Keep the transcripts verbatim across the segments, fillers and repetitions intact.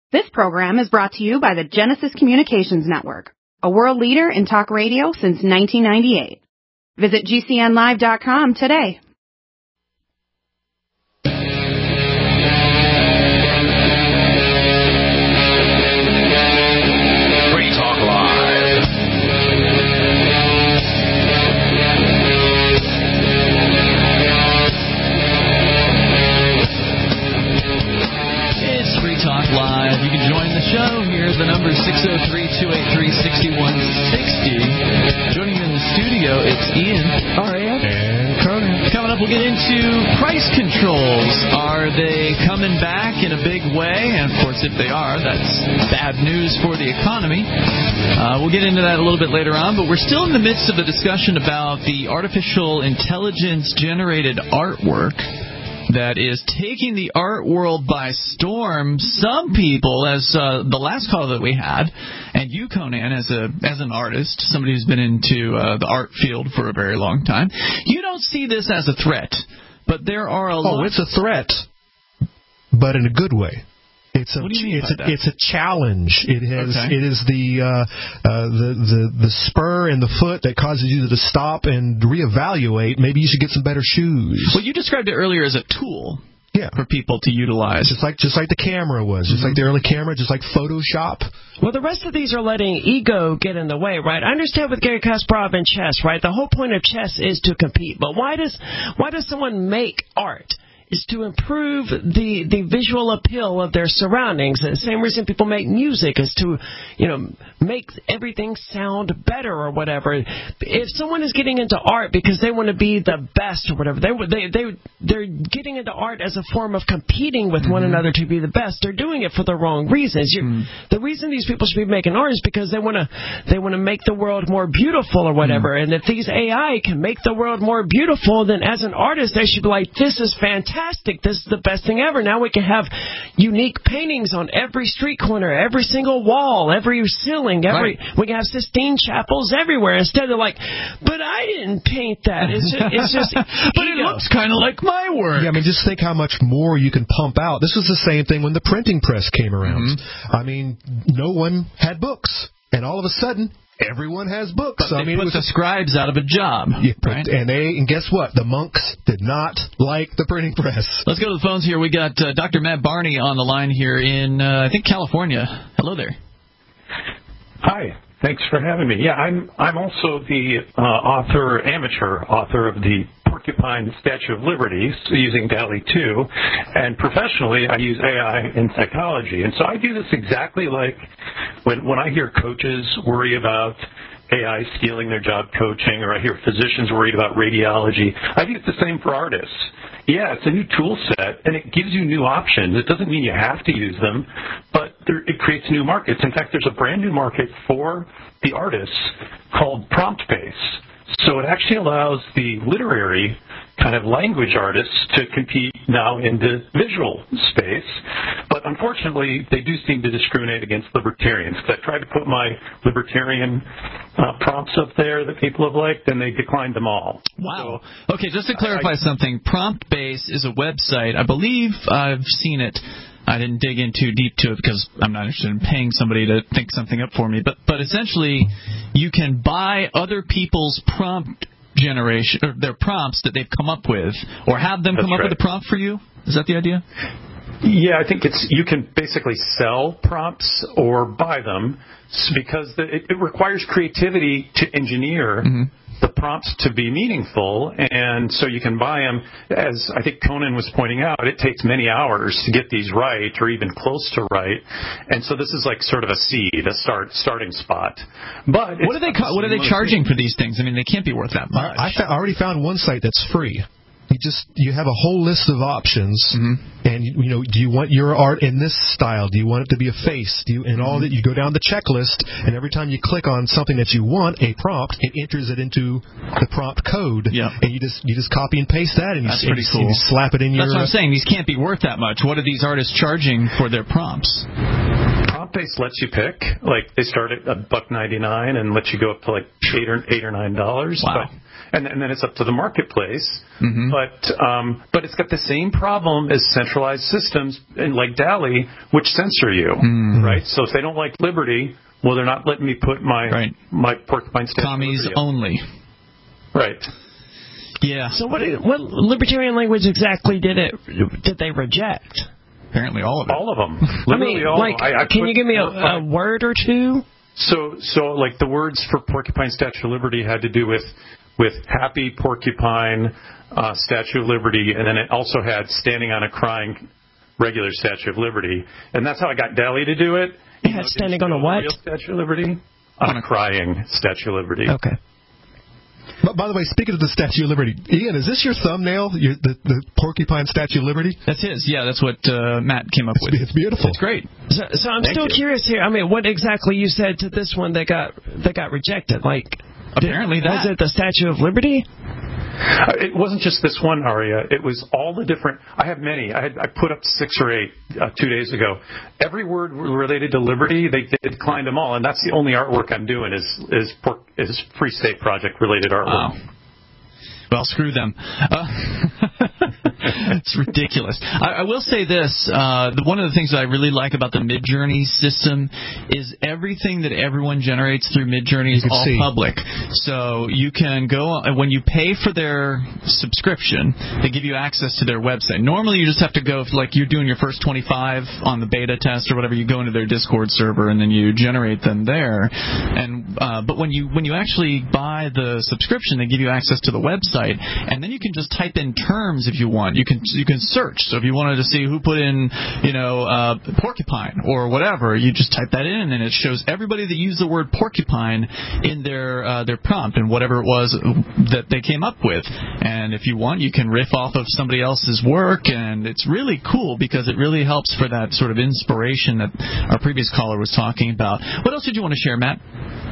This program is brought to you by the Genesis Communications Network, a world leader in talk radio since nineteen ninety-eight. Visit G C N live dot com today. Free Talk Live. It's Free Talk Live. You can join the show. Here's the number, six oh three, two eight three, six one six oh. Joining me in the studio, it's Ian. All right. And Conan. Coming up, we'll get into price controls. Are they coming back in a big way? And, of course, if they are, that's bad news for the economy. Uh, we'll get into that a little bit later on, but we're still in the midst of a discussion about the artificial intelligence-generated artwork that is taking the art world by storm. Some people, as uh, the last call that we had, and you, Conan, as a as an artist, somebody who's been into uh, the art field for a very long time, you don't see this as a threat. But there are a oh, lot... Oh, it's a threat, but in a good way. It's a, what do you mean it's, by a that? it's a challenge. It has Okay. it is the, uh, uh, the the the spur in the foot that causes you to stop and reevaluate. Maybe you should get some better shoes. Well, you described it earlier as a tool. Yeah. For people to utilize. Just like just like the camera was, just mm-hmm. like the early camera, just like Photoshop. Well, the rest of these are letting ego get in the way, right? I understand with Garry Kasparov and chess, right? The whole point of chess is to compete. But why does why does someone make art? Is to improve the, the visual appeal of their surroundings. The same reason people make music is to, you know, make everything sound better or whatever. If someone is getting into art because they want to be the best or whatever, they they they they're getting into art as a form of competing with mm-hmm. one another to be the best. They're doing it for the wrong reasons. Mm. The reason these people should be making art is because they want to they want to make the world more beautiful or whatever. Mm. And if these A I can make the world more beautiful, then as an artist, they should be like, this is fantastic. This is the best thing ever. Now we can have unique paintings on every street corner, every single wall, every ceiling. Every right. We can have Sistine Chapels everywhere. Instead of like, but I didn't paint that. It's just, it's just but it looks kind of like my work. Yeah, I mean, just think how much more you can pump out. This was the same thing when the printing press came around. Mm-hmm. I mean, no one had books, and all of a sudden, everyone has books. But I they mean, put it was the scribes out of a job. Yeah, right? And they and guess what? The monks did not like the printing press. Let's go to the phones here. We got uh, Doctor Matt Barney on the line here in, uh, I think, California. Hello there. Hi. Thanks for having me. Yeah, I'm I'm also the uh, author, amateur author of the Porcupine Statue of Liberty using DALL-E two, and professionally I use A I in psychology. And so I do this exactly like when when I hear coaches worry about A I stealing their job coaching, or I hear physicians worried about radiology. I think it's the same for artists. Yeah, it's a new tool set, and it gives you new options. It doesn't mean you have to use them, but there, it creates new markets. In fact, there's a brand new market for the artists called prompt-based. So it actually allows the literary kind of language artists to compete now in the visual space. But unfortunately, they do seem to discriminate against libertarians. Because I tried to put my libertarian uh, prompts up there that people have liked, and they declined them all. Wow. So, okay, just to clarify I, I, something, PromptBase is a website. I believe I've seen it. I didn't dig in too deep to it because I'm not interested in paying somebody to think something up for me. But but essentially, you can buy other people's prompt generation, or their prompts that they've come up with, or have them That's come up right. with a prompt for you. Is that the idea? Yeah, I think it's you can basically sell prompts or buy them because the, it, it requires creativity to engineer mm-hmm. the prompts to be meaningful, and so you can buy them. As I think Conan was pointing out, it takes many hours to get these right, or even close to right, and so this is like sort of a seed, a start starting spot. But what are they what are they charging for these things? I mean, they can't be worth that much. I, I, fa- I already found one site that's free. You just you have a whole list of options, mm-hmm. and you know, do you want your art in this style? Do you want it to be a face? Do you and all that? You go down the checklist, and every time you click on something that you want, a prompt, it enters it into the prompt code, yeah. and you just you just copy and paste that, and you, That's and pretty you, cool. and you slap it in your. That's what I'm saying. These can't be worth that much. What are these artists charging for their prompts? PromptBase lets you pick. Like they start at a buck ninety nine and let you go up to like eight or eight or nine dollars. Wow. But and, and then it's up to the marketplace. Mm-hmm. But um, but it's got the same problem as centralized systems like DALL-E, which censor you, mm-hmm. right? So if they don't like Liberty, well, they're not letting me put my right. my Porcupine Statue Commies of Liberty only. Right. Yeah. So what what libertarian language exactly did it did they reject? Apparently all of it. All of them. I Literally mean, all like, of them. I, I can put you give me a, a word or two? So, so like the words for Porcupine Statue of Liberty had to do with with happy porcupine uh, Statue of Liberty, and then it also had standing on a crying regular Statue of Liberty, and that's how I got DALL-E to do it. It had standing on a what? Real Statue of Liberty? On a crying Statue of Liberty. Okay. But by the way, speaking of the Statue of Liberty, Ian, is this your thumbnail, your, the, the Porcupine Statue of Liberty? That's his. Yeah, that's what uh, Matt came up it's, with. It's beautiful. It's great. So, so I'm Thank still you. curious here. I mean, what exactly you said to this one that got that got rejected? Like, apparently did, that was it the Statue of Liberty? Uh, It wasn't just this one aria. It was all the different. I have many. I had I put up six or eight uh, two days ago. Every word related to liberty, they, they declined them all, and that's the only artwork I'm doing is is pork, is Free State Project related artwork. Wow. Well, screw them. Uh, it's ridiculous. I, I will say this. Uh, the, one of the things that I really like about the Midjourney system is everything that everyone generates through Midjourney is all see. public. So you can go, when you pay for their subscription, they give you access to their website. Normally you just have to go, if, like you're doing your first twenty-five on the beta test or whatever, you go into their Discord server and then you generate them there. And uh, But when you when you actually buy the subscription, they give you access to the website. And then you can just type in terms if you want. You can you can search. So if you wanted to see who put in, you know, uh, porcupine or whatever, you just type that in, and it shows everybody that used the word porcupine in their uh, their prompt and whatever it was that they came up with. And if you want, you can riff off of somebody else's work, and it's really cool because it really helps for that sort of inspiration that our previous caller was talking about. What else did you want to share, Matt?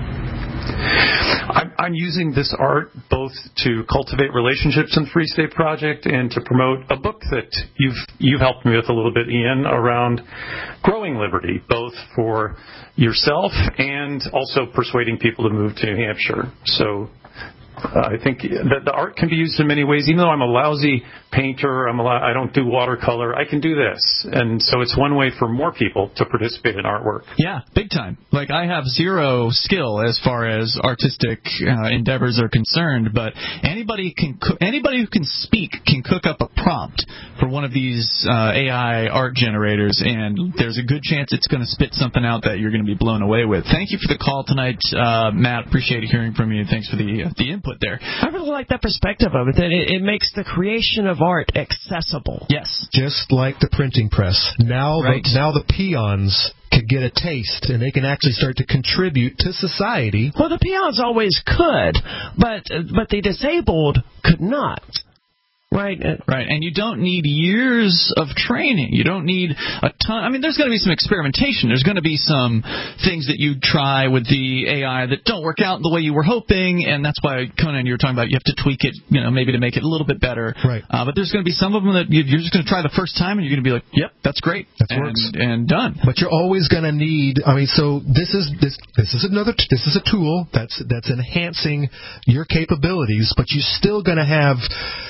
I'm, I'm using this art both to cultivate relationships in the Free State Project and to promote a book that you've you've helped me with a little bit, Ian, around growing liberty, both for yourself and also persuading people to move to New Hampshire. So uh, I think that the art can be used in many ways. Even though I'm a lousy painter, I'm a lo- I don't do watercolor, I can do this. And so it's one way for more people to participate in artwork. Yeah, big time. Like, I have zero skill as far as artistic uh, endeavors are concerned, but anybody can co- anybody who can speak can cook up a prompt for one of these uh, A I art generators, and there's a good chance it's going to spit something out that you're going to be blown away with. Thank you for the call tonight, uh, Matt. Appreciate hearing from you. Thanks for the uh, the input there. I really like that perspective of it, that it, it makes the creation of art accessible. Yes. Just like the printing press. Now, Right. the, now the peons could get a taste, and they can actually start to contribute to society. Well, the peons always could, but but the disabled could not. Right. Right, and you don't need years of training. You don't need a ton. I mean, there's going to be some experimentation. There's going to be some things that you try with the A I that don't work out the way you were hoping, and that's why, Conan, you were talking about you have to tweak it, you know, maybe to make it a little bit better. Right. Uh, but there's going to be some of them that you- you're just going to try the first time, and you're going to be like, yep, that's great. That and, works. And done. But you're always going to need. I mean, so this is this this is another. This is a tool that's that's enhancing your capabilities, but you're still going to have.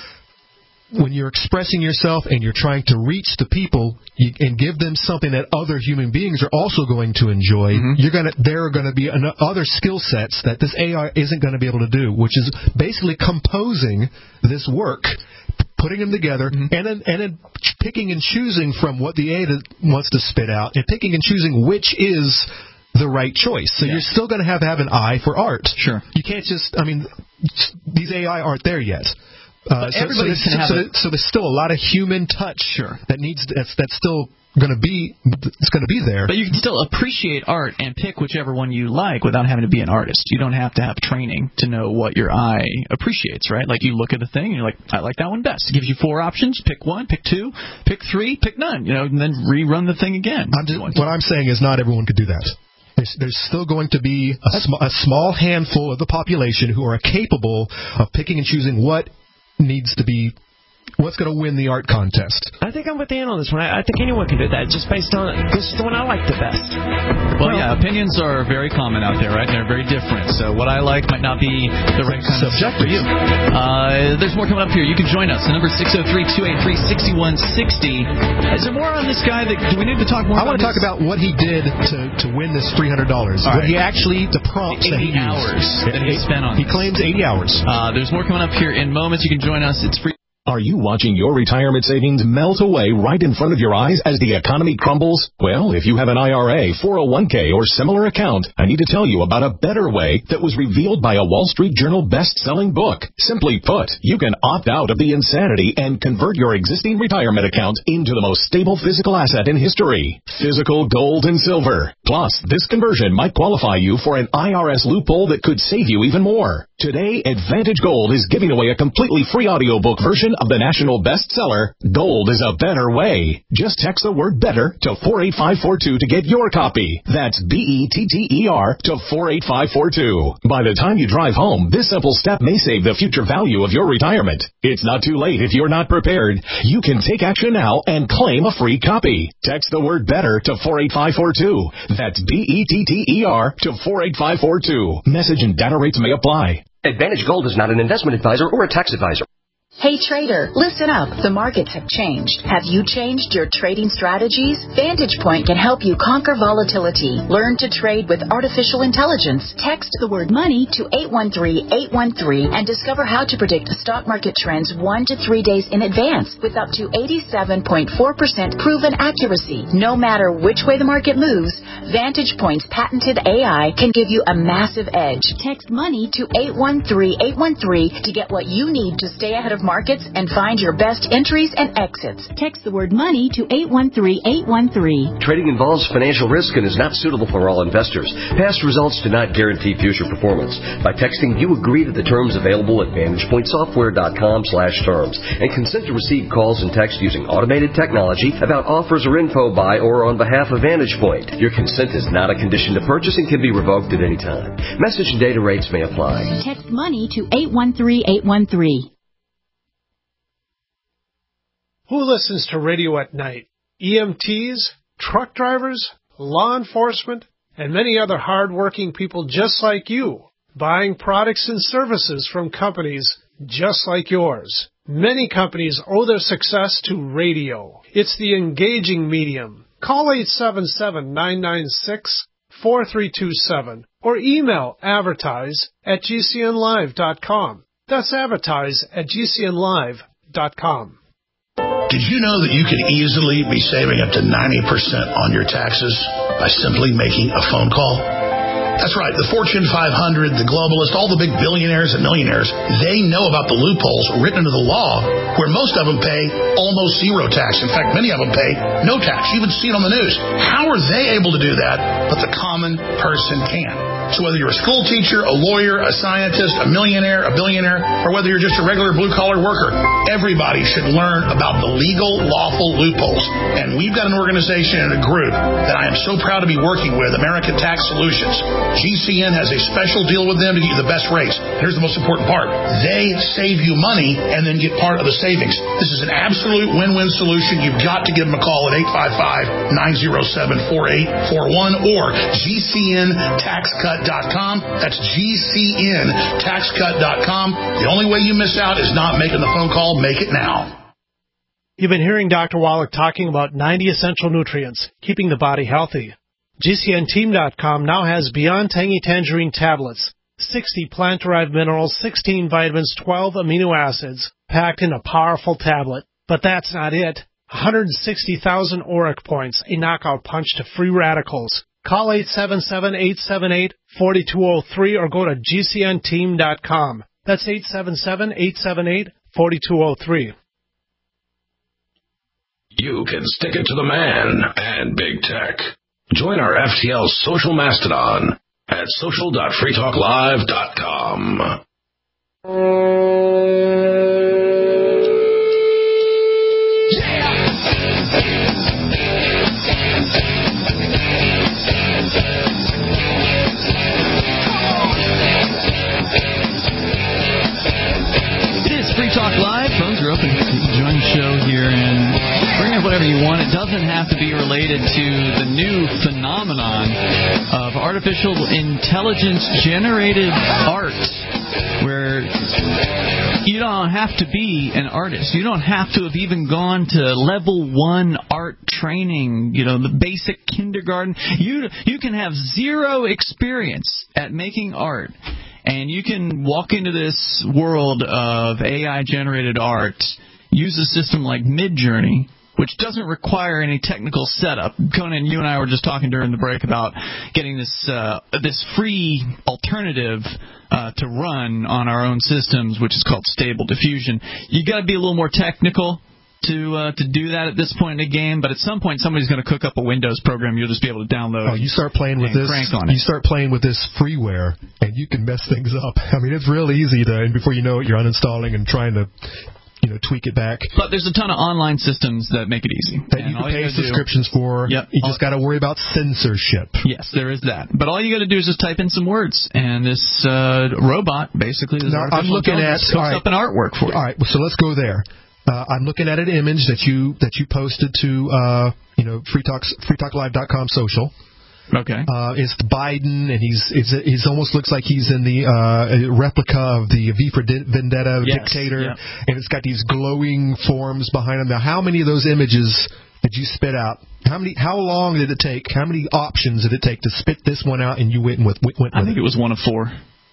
When you're expressing yourself and you're trying to reach the people you, and give them something that other human beings are also going to enjoy, Mm-hmm. you're gonna there are going to be an, other skill sets that this A I isn't going to be able to do, which is basically composing this work, putting them together, Mm-hmm. and then and then picking and choosing from what the A I wants to spit out, and picking and choosing which is the right choice. So Yeah. you're still going to have to have an eye for art. Sure. You can't just. I mean, these A I aren't there yet. Uh, But so, everybody so, can have so, a- so there's still a lot of human touch Sure. that needs that's that's still going to be it's going to be there. But you can still appreciate art and pick whichever one you like without having to be an artist. You don't have to have training to know what your eye appreciates, right? Like, you look at the thing and you're like, I like that one best. It gives you four options. Pick one, pick two, pick three, pick none. You know, and then rerun the thing again. I'm just, what I'm saying is not everyone could do that. There's, there's still going to be a, sm- a small handful of the population who are capable of picking and choosing what needs to be What's going to win the art contest? I think I'm with Dan on this one. I, I think anyone can do that, just based on this is the one I like the best. Well, well, yeah, opinions are very common out there, right? They're very different. So what I like might not be the right kind of stuff for you. Uh, there's more coming up here. You can join us. The number is six oh three, two eight three, six one six oh. Is there more on this guy? That, do we need to talk more I about want to talk about what he did to, to win this three hundred dollars. What right. he actually, the prompts that he used. eighty hours that he spent on He this. claims eighty hours. Uh, there's more coming up here in moments. You can join us. It's free. Are you watching your retirement savings melt away right in front of your eyes as the economy crumbles? Well, if you have an I R A, four oh one k, or similar account, I need to tell you about a better way that was revealed by a Wall Street Journal best-selling book. Simply put, you can opt out of the insanity and convert your existing retirement account into the most stable physical asset in history, physical gold and silver. Plus, this conversion might qualify you for an I R S loophole that could save you even more. Today, Advantage Gold is giving away a completely free audiobook version of the national bestseller, Gold is a Better Way. Just text the word better to four eight five four two to get your copy. That's B E T T E R to four eight five four two. By the time you drive home, this simple step may save the future value of your retirement. It's not too late if you're not prepared. You can take action now and claim a free copy. Text the word better to four eight five four two. That's B E T T E R to four eight five four two. Message and data rates may apply. Advantage Gold is not an investment advisor or a tax advisor. Hey trader, listen up. The markets have changed. Have you changed your trading strategies? Vantage Point can help you conquer volatility. Learn to trade with artificial intelligence. Text the word money to eight one three, eight one three and discover how to predict stock market trends one to three days in advance with up to eighty-seven point four percent proven accuracy. No matter which way the market moves, Vantage Point's patented A I can give you a massive edge. Text money to eight one three, eight one three to get what you need to stay ahead of markets and find your best entries and exits. Text the word money to eight one three, eight one three. Trading involves financial risk and is not suitable for all investors. Past results do not guarantee future performance. By texting, you agree to the terms available at vantage point software dot com slash terms and consent to receive calls and text using automated technology about offers or info by or on behalf of Vantage Point. Your consent is not a condition to purchase and can be revoked at any time. Message and data rates may apply. Text money to eight one three, eight one three. Who listens to radio at night? E M Ts, truck drivers, law enforcement, and many other hard-working people just like you, buying products and services from companies just like yours. Many companies owe their success to radio. It's the engaging medium. Call eight seven seven, nine nine six, four three two seven or email advertise at g c n live dot com. That's advertise at g c n live dot com. Did you know that you can easily be saving up to ninety percent on your taxes by simply making a phone call? That's right. The Fortune five hundred, the globalists, all the big billionaires and millionaires, they know about the loopholes written into the law where most of them pay almost zero tax. In fact, many of them pay no tax. You even see it on the news. How are they able to do that, but the common person can? So whether you're a school teacher, a lawyer, a scientist, a millionaire, a billionaire, or whether you're just a regular blue-collar worker, everybody should learn about the legal, lawful loopholes. And we've got an organization and a group that I am so proud to be working with, American Tax Solutions. G C N has a special deal with them to get you the best rates. Here's the most important part. They save you money and then get part of the savings. This is an absolute win-win solution. You've got to give them a call at eight five five, nine oh seven, four eight four one or G C N tax cut dot com. That's G C N tax cut dot com. The only way you miss out is not making the phone call. Make it now. You've been hearing Doctor Wallach talking about ninety essential nutrients, keeping the body healthy. G C N team dot com now has Beyond Tangy Tangerine tablets, sixty plant-derived minerals, sixteen vitamins, twelve amino acids, packed in a powerful tablet. But that's not it. one hundred sixty thousand auric points, a knockout punch to free radicals. Call eight seven seven, eight seven eight, four two zero three or go to G C N team dot com. That's eight seven seven, eight seven eight, four two zero three. You can stick it to the man and big tech. Join our F T L social mastodon at social dot free talk live dot com. It is Free Talk Live. Phones are open. You can join doesn't have to be related to the new phenomenon of artificial intelligence-generated art, where you don't have to be an artist. You don't have to have even gone to level one art training, you know, the basic kindergarten. You you can have zero experience at making art, and you can walk into this world of A I-generated art, use a system like Midjourney, which doesn't require any technical setup. Conan, you and I were just talking during the break about getting this uh, this free alternative uh, to run on our own systems, which is called Stable Diffusion. You got to be a little more technical to uh, to do that at this point in the game, but at some point somebody's going to cook up a Windows program you'll just be able to download. Oh, you start playing with this. Crank on it. You start playing with this freeware, and you can mess things up. I mean, it's real easy to, and before you know it, you're uninstalling and trying to, you know, tweak it back. But there's a ton of online systems that make it easy. That you can pay subscriptions do, for. Yep. You just got to worry about censorship. Yes, there is that. But all you got to do is just type in some words, and this uh, robot, basically, this now, I'm looking at cooks right, up an artwork for you. All right, so let's go there. Uh, I'm looking at an image that you that you posted to uh, you know free talks free talk live dot com social. Okay. Uh, it's Biden, and he's it's he's almost looks like he's in the uh, replica of the V for Vendetta yes, dictator, yeah. and it's got these glowing forms behind him. Now, how many of those images did you spit out? How many? How long did it take? How many options did it take to spit this one out, and you went with? Went with I think it? it was one of four.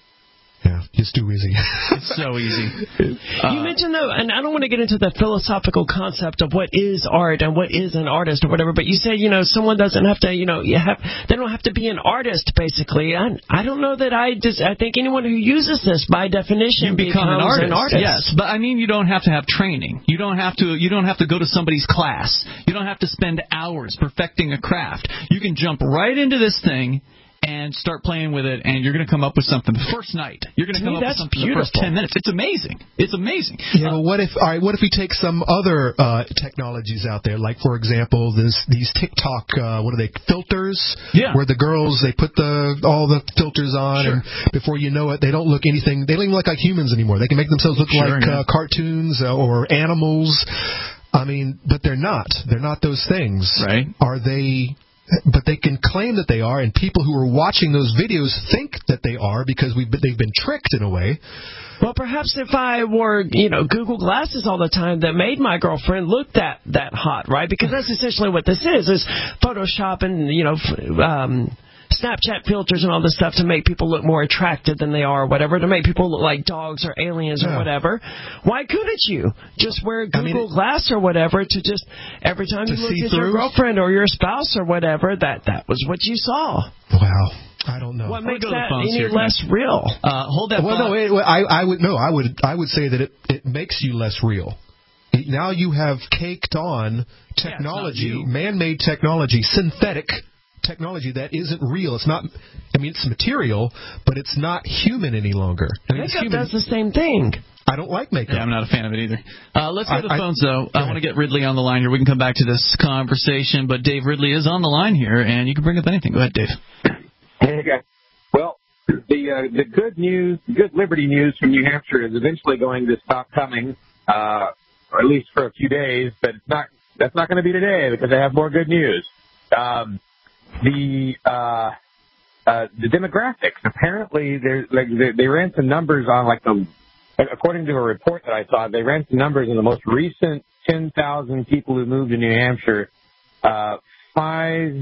Yeah, it's too easy. It's so easy. Uh, you mentioned, though, and I don't want to get into the philosophical concept of what is art and what is an artist or whatever, but you say, you know, someone doesn't have to, you know, you have, they don't have to be an artist, basically. I, I don't know that I just, I think anyone who uses this, by definition, you become an artist. an artist. Yes, but I mean, you don't have to have training. You don't have to, you don't have to go to somebody's class. You don't have to spend hours perfecting a craft. You can jump right into this thing and start playing with it, and you're going to come up with something the first night. You're going to come me, up with something beautiful. The first ten minutes. It's amazing. It's amazing. Yeah, uh, but what if? All right, what if we take some other uh, technologies out there, like for example, this these TikTok, uh, what are they, filters? Yeah. Where the girls they put the all the filters on, sure. and before you know it, they don't look anything. They don't even look like humans anymore. They can make themselves look sure, like yeah. uh, cartoons or animals. I mean, but they're not. They're not those things. Right. Are they? But they can claim that they are, and people who are watching those videos think that they are because we've been, they've been tricked in a way. Well, perhaps if I wore, you know, Google Glasses all the time, that made my girlfriend look that that hot, right? Because that's essentially what this is: is Photoshop and you know, um, Snapchat filters and all this stuff to make people look more attractive than they are, or whatever, to make people look like dogs or aliens yeah. or whatever. Why couldn't you just wear Google I mean, Glass or whatever to just every time you look at through? your girlfriend or your spouse or whatever, that that was what you saw? Wow. I don't know. What makes go that any here, less guys. real? Uh, hold that. Well, thought. no, it, I, I would no, I would, I would say that it, it makes you less real. Now you have caked on technology, yeah, man-made technology, synthetic technology that isn't real. It's not. I mean, it's material, but it's not human any longer. I mean, Makeup human. does the same thing. I don't like makeup. Yeah, I'm not a fan of it either. Uh, let's go to the I, phones, though. I, I want to get Ridley on the line here. We can come back to this conversation, but Dave Ridley is on the line here, and you can bring up anything. Go ahead, Dave. Hey, guys. Well, the uh, the good news, good Liberty news from New Hampshire is eventually going to stop coming, uh, or at least for a few days. But it's not. That's not going to be today because I have more good news. Um, the uh, uh, the demographics. Apparently, there's like they, they ran some numbers on like the. According to a report that I saw, they ran some numbers in the most recent ten thousand people who moved to New Hampshire. Uh, five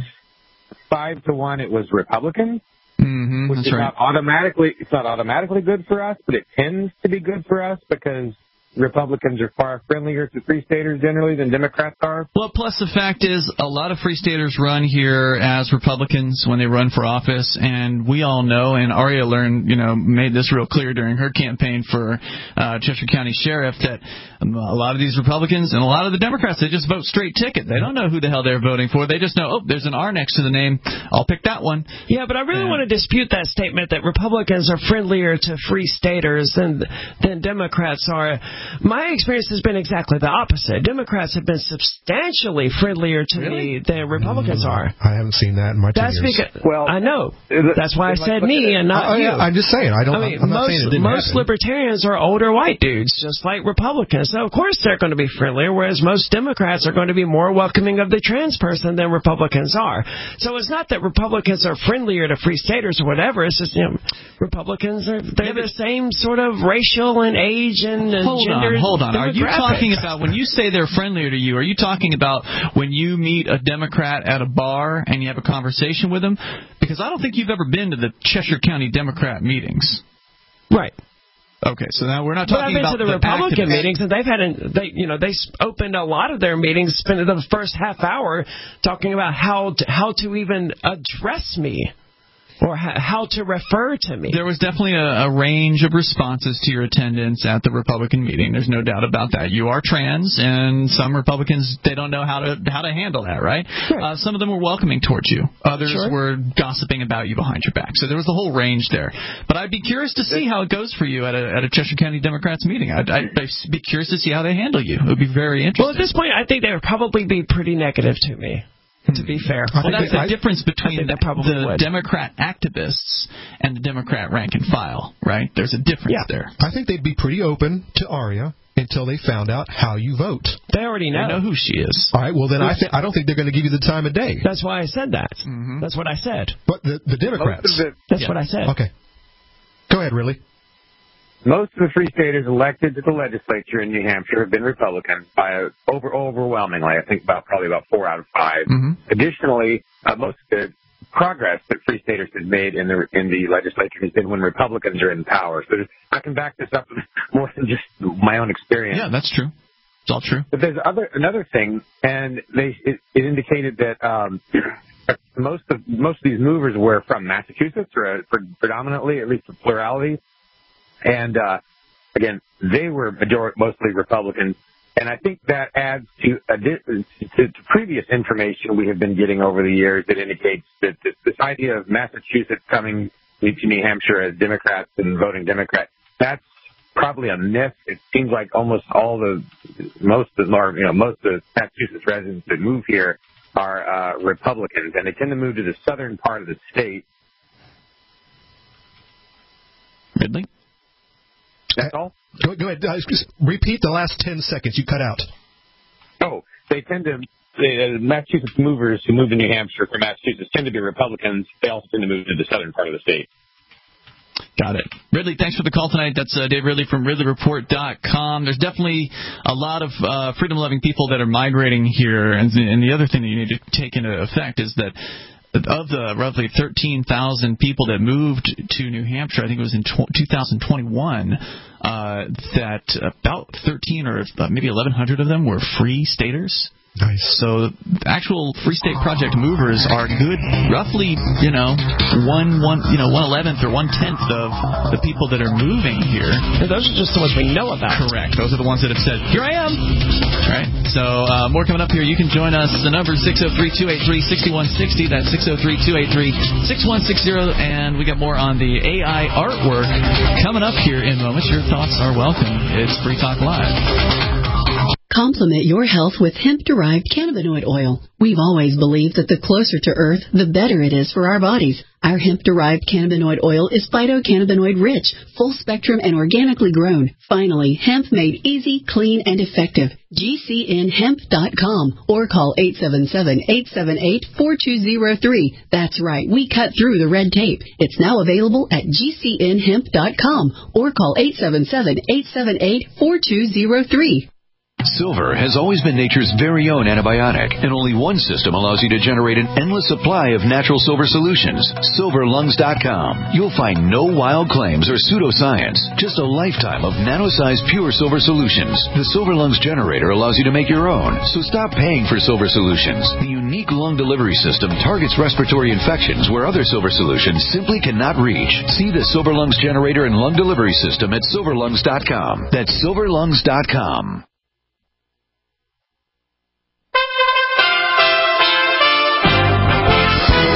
five to one, it was Republican. Mm-hmm, which that's is right. not automatically, it's not automatically good for us, but it tends to be good for us because Republicans are far friendlier to Free Staters generally than Democrats are. Well, plus the fact is a lot of Free Staters run here as Republicans when they run for office, and we all know, and Aria learned, you know, made this real clear during her campaign for uh, Cheshire County Sheriff that um, a lot of these Republicans and a lot of the Democrats, they just vote straight ticket. They don't know who the hell they're voting for. They just know, oh, there's an R next to the name. I'll pick that one. Yeah, but I really and, want to dispute that statement that Republicans are friendlier to Free Staters than than Democrats are. My experience has been exactly the opposite. Democrats have been substantially friendlier to Really? me than Republicans are. I haven't seen that in my ten That's years. because Well, I know. it- That's why I like, said look me at it. and not Oh, you. yeah, I'm just saying. I don't. I mean, I'm not most, saying it didn't most happen. libertarians are older white dudes, just like Republicans. So, of course, they're going to be friendlier, whereas most Democrats are going to be more welcoming of the trans person than Republicans are. So it's not that Republicans are friendlier to free staters or whatever. It's just, you know, Republicans are they're the same sort of racial and age and uh, Hold gender on, hold on. Are you demographics. talking about, when you say they're friendlier to you, are you talking about when you meet a Democrat at a bar and you have a conversation with them? Because I don't think you've ever been to the Cheshire County Democrat meetings. Right. Okay, so now we're not But I've talking been about to the Republican activists. meetings, and they've had, an, they, you know, they opened a lot of their meetings, spent the first half hour talking about how to, how to even address me. Or how to refer to me. There was definitely a, a range of responses to your attendance at the Republican meeting. There's no doubt about that. You are trans, and some Republicans, they don't know how to how to handle that, right? Sure. Uh, some of them were welcoming towards you. Others Sure. were gossiping about you behind your back. So there was a whole range there. But I'd be curious to see how it goes for you at a, at a Cheshire County Democrats meeting. I'd, I'd be curious to see how they handle you. It would be very interesting. Well, at this point, I think they would probably be pretty negative to me. To be fair, well, that's they, the I, difference between the, the would. Democrat activists and the Democrat rank and file, right? There's a difference Yeah. there. I think they'd be pretty open to Aria until they found out how you vote. They already know. They know who she is. All right. Well, then I th- I don't think they're going to give you the time of day. That's why I said that. Mm-hmm. That's what I said. But the the Democrats. Most of the, That's Yeah. what I said. Okay. Go ahead, really. most of the Free Staters elected to the legislature in New Hampshire have been Republicans by a, over overwhelmingly. I think about probably about four out of five. Mm-hmm. Additionally, uh, most of the progress that Free Staters have made in the in the legislature has been when Republicans are in power. So I can back this up with more than just my own experience. Yeah, that's true. It's all true. But there's other another thing, and they it, it indicated that um, most of most of these movers were from Massachusetts, or uh, predominantly, at least the plurality. And uh, again, they were majority, mostly Republicans. And I think that adds to, a, to, to previous information we have been getting over the years that indicates that this, this idea of Massachusetts coming to New Hampshire as Democrats and voting Democrat, that's probably a myth. It seems like almost all the most of the, you know, most of the Massachusetts residents that move here are uh, Republicans, and they tend to move to the southern part of the state. Ridley? That's all? Go, go ahead. Uh, just repeat the last ten seconds you cut out. Oh, they tend to, the uh, Massachusetts movers who move to New Hampshire from Massachusetts tend to be Republicans. They also tend to move to the southern part of the state. Got it. Ridley, thanks for the call tonight. That's uh, Dave Ridley from Ridley Report dot com. There's definitely a lot of uh, freedom-loving people that are migrating here. And, and the other thing that you need to take into effect is that of the roughly thirteen thousand people that moved to New Hampshire, I think it was in two thousand twenty-one, uh, that about thirteen or maybe eleven hundred of them were free staters. Nice. So actual Free State Project movers are good, roughly, you know, one one you know one eleventh or one tenth of the people that are moving here. And those are just the ones we know about. Correct. Those are the ones that have said, "Here I am." All right. So uh, more coming up here. You can join us. The number is six zero three, two eight three, six one six zero. That's six zero three, two eight three, six one six zero. And we got more on the A I artwork coming up here in moments. Your thoughts are welcome. It's Free Talk Live. Complement your health with hemp-derived cannabinoid oil. We've always believed that the closer to Earth, the better it is for our bodies. Our hemp-derived cannabinoid oil is phytocannabinoid rich, full-spectrum, and organically grown. Finally, hemp made easy, clean, and effective. G C N hemp dot com or call eight seven seven, eight seven eight, four two zero three. That's right, we cut through the red tape. It's now available at G C N hemp dot com or call eight seven seven, eight seven eight, four two zero three. Silver has always been nature's very own antibiotic, and only one system allows you to generate an endless supply of natural silver solutions. silver lungs dot com. You'll find no wild claims or pseudoscience, just a lifetime of nano-sized pure silver solutions. The Silver Lungs generator allows you to make your own, so stop paying for silver solutions. The unique lung delivery system targets respiratory infections where other silver solutions simply cannot reach. See the Silver Lungs generator and lung delivery system at silver lungs dot com. That's silver lungs dot com. U S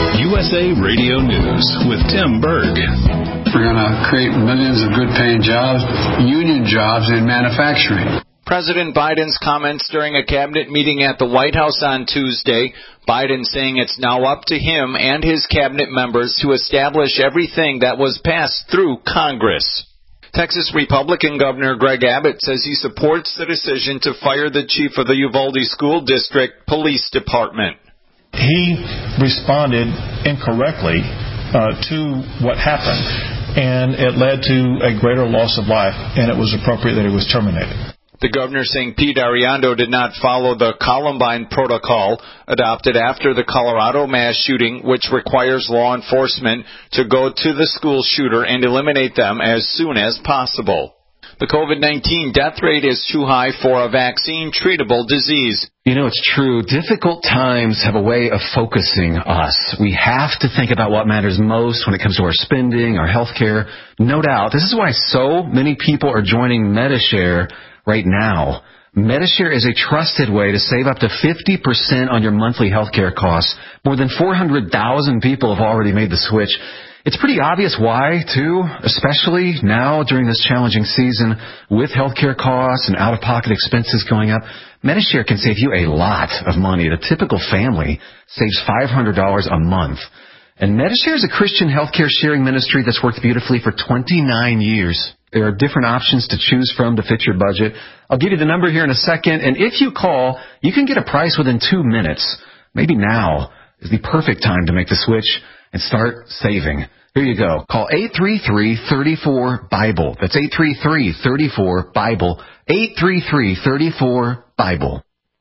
S A Radio News with Tim Berg. We're going to create millions of good-paying jobs, union jobs in manufacturing. President Biden's comments during a cabinet meeting at the White House on Tuesday. Biden saying it's now up to him and his cabinet members to establish everything that was passed through Congress. Texas Republican Governor Greg Abbott says he supports the decision to fire the chief of the Uvalde School District Police Department. He responded incorrectly uh, to what happened, and it led to a greater loss of life, and it was appropriate that he was terminated. The governor saying Pete Ariando did not follow the Columbine protocol adopted after the Colorado mass shooting, which requires law enforcement to go to the school shooter and eliminate them as soon as possible. The COVID nineteen death rate is too high for a vaccine-treatable disease. You know, it's true. Difficult times have a way of focusing us. We have to think about what matters most when it comes to our spending, our health care. No doubt. This is why so many people are joining Medi-Share right now. Medi-Share is a trusted way to save up to fifty percent on your monthly health care costs. More than four hundred thousand people have already made the switch. It's pretty obvious why, too, especially now during this challenging season with healthcare costs and out-of-pocket expenses going up. Medi-Share can save you a lot of money. The typical family saves five hundred dollars a month. And Medi-Share is a Christian healthcare sharing ministry that's worked beautifully for twenty-nine years. There are different options to choose from to fit your budget. I'll give you the number here in a second, and if you call, you can get a price within two minutes. Maybe now is the perfect time to make the switch and start saving. Here you go. Call eight three three, three four, BIBLE. That's eight three three, three four, BIBLE. eight three three, three four, BIBLE.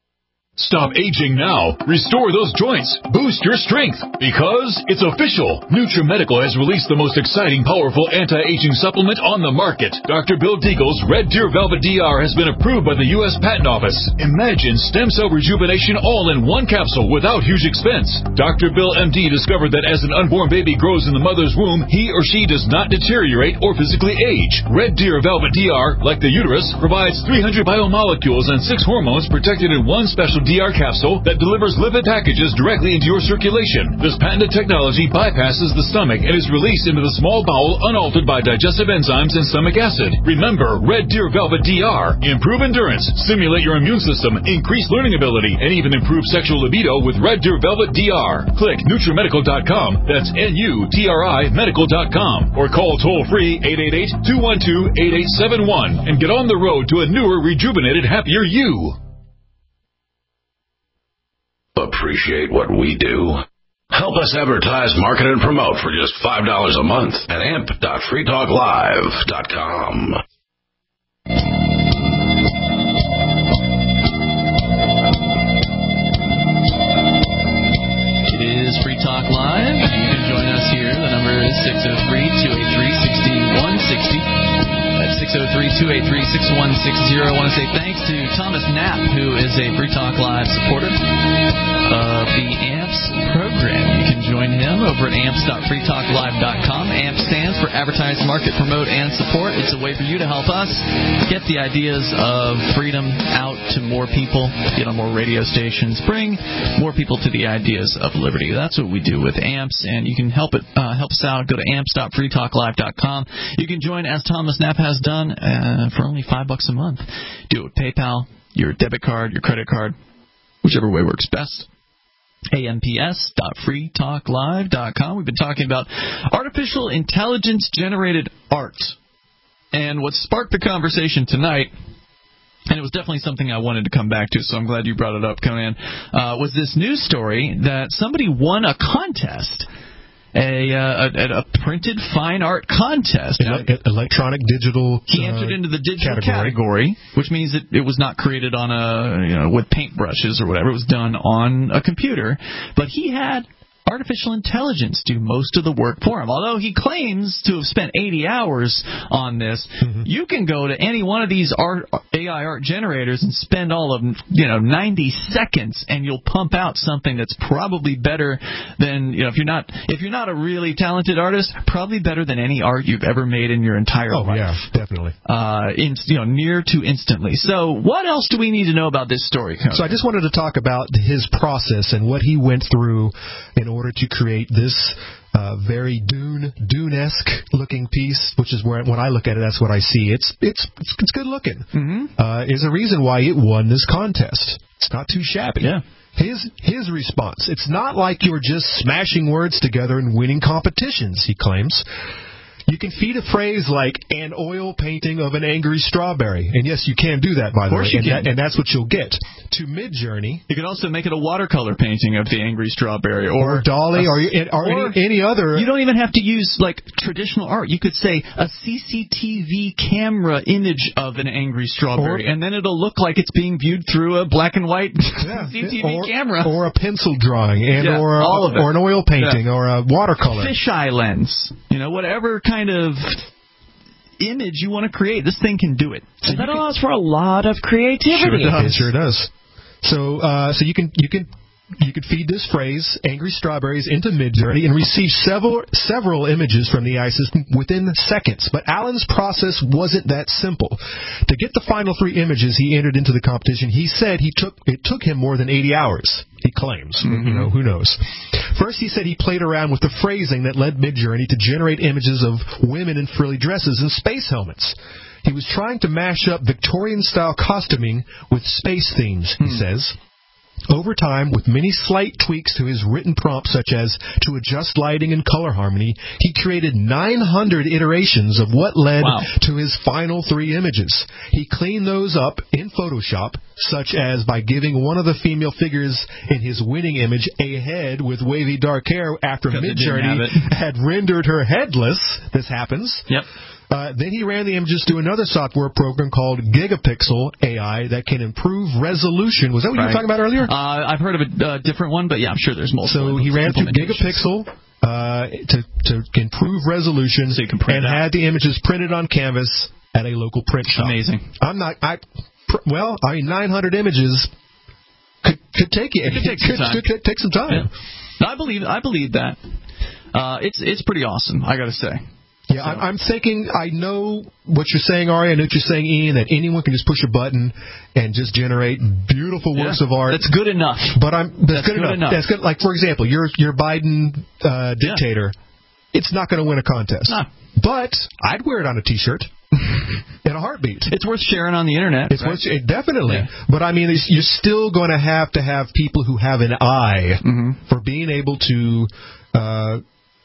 Stop aging now. Restore those joints. Boost your strength. Because it's official. NutriMedical has released the most exciting, powerful anti-aging supplement on the market. Doctor Bill Deagle's Red Deer Velvet D R has been approved by the U S Patent Office. Imagine stem cell rejuvenation all in one capsule without huge expense. Doctor Bill M D discovered that as an unborn baby grows in the mother's womb, he or she does not deteriorate or physically age. Red Deer Velvet D R, like the uterus, provides three hundred biomolecules and six hormones protected in one special D R capsule that delivers lipid packages directly into your circulation. This patented technology bypasses the stomach and is released into the small bowel unaltered by digestive enzymes and stomach acid. Remember, Red Deer Velvet D R. Improve endurance, stimulate your immune system, increase learning ability, and even improve sexual libido with Red Deer Velvet D R. Click NutriMedical dot com. That's N U T R I medical dot com. Or call toll-free eight eight eight, two one two, eight eight seven one and get on the road to a newer, rejuvenated, happier you. Appreciate what we do? Help us advertise, market, and promote for just five dollars a month at amp dot free talk live dot com. It is Free Talk Live. You can join us here. The number is six oh three, two eight three, six one six oh. That's six oh three, two eight three, six one six oh. I want to say thanks to Thomas Knapp, who is a Free Talk Live supporter of the A M P S program. You can join him over at amps dot free talk live dot com. A M P stands for Advertise, Market, Promote, and Support. It's a way for you to help us get the ideas of freedom out to more people, get on more radio stations, bring more people to the ideas of liberty. That's what we do with A M P S, and you can help it uh, help us out. Go to amps dot free talk live dot com. You can join, as Thomas Knapp has done, uh, for only five bucks a month. Do it with PayPal, your debit card, your credit card, whichever way works best. amps dot free talk live dot com. We've been talking about artificial intelligence-generated art. And what sparked the conversation tonight, and it was definitely something I wanted to come back to, so I'm glad you brought it up, Conan, uh, was this news story that somebody won a contest. A, uh, a, a printed fine art contest. Ele- electronic digital. He entered uh, into the digital category. category, which means that it was not created on a, you know, with paintbrushes or whatever. It was done on a computer. But he had artificial intelligence do most of the work for him. Although he claims to have spent eighty hours on this, mm-hmm. you can go to any one of these art, A I art generators and spend all of, you know, ninety seconds, and you'll pump out something that's probably better than, you know, if you're not if you're not a really talented artist, probably better than any art you've ever made in your entire oh, life. Yeah, definitely. Uh, in, you know, near to instantly. So, what else do we need to know about this story, Conan? So, I just wanted to talk about his process and what he went through in order to create this uh, very Dune Dune-esque looking piece, which is where when I look at it, that's what I see. It's it's it's, it's good looking. Mm-hmm. Uh, is a reason why it won this contest. It's not too shabby. Yeah. His his response: it's not like you're just smashing words together and winning competitions, he claims. You can feed a phrase like an oil painting of an angry strawberry. And yes, you can do that, by the way. You and, can. that, and that's what you'll get. To Midjourney. You can also make it a watercolor painting of the angry strawberry. Or, or Dolly, a, or, or, or any, any other. You don't even have to use, like, traditional art. You could say a C C T V camera image of an angry strawberry. Or, and then it'll look like it's being viewed through a black and white yeah, C C T V or, camera. Or a pencil drawing. and yeah, or, a, all of it. or an oil painting. Yeah. Or a watercolor. Fisheye lens. You know, whatever kind of image you want to create, this thing can do it. So that allows for a lot of creativity. Sure does. It sure does. So, uh, so you can you can you could feed this phrase "angry strawberries" into Midjourney and receive several several images from the I C E S within seconds. But Alan's process wasn't that simple. To get the final three images he entered into the competition, he said he took it took him more than eighty hours. He claims. Mm-hmm. You know, who knows? First, he said he played around with the phrasing that led Midjourney to generate images of women in frilly dresses and space helmets. He was trying to mash up Victorian-style costuming with space themes, he hmm. says. Over time, with many slight tweaks to his written prompts, such as to adjust lighting and color harmony, he created nine hundred iterations of what led wow. to his final three images. He cleaned those up in Photoshop, such as by giving one of the female figures in his winning image a head with wavy dark hair after Midjourney had rendered her headless. This happens. Yep. Uh, then he ran the images through another software program called Gigapixel A I that can improve resolution. Was that what right. you were talking about earlier? Uh, I've heard of a uh, different one, but yeah, I'm sure there's multiple. So he ran through Gigapixel uh, to, to improve resolution so you can print and had the images printed on canvas at a local print shop. Amazing. I'm not, I, well, I mean, nine hundred images could, could take you. It could take some could, time. Could, could take some time. Yeah. I believe, I believe that. Uh, it's, it's pretty awesome, I gotta say. Yeah, so. I'm, I'm thinking, I know what you're saying, Ari. I know what you're saying, Ian, that anyone can just push a button and just generate beautiful works yeah, of art. That's good enough. But I'm that's, that's good, good enough. enough. That's good. Like, for example, your your Biden uh, dictator, yeah. it's not going to win a contest. No. But I'd wear it on a T-shirt. In a heartbeat. It's worth sharing on the internet. It's right? worth it, definitely. Yeah. But I mean, you're still going to have to have people who have an eye mm-hmm. for being able to. Uh,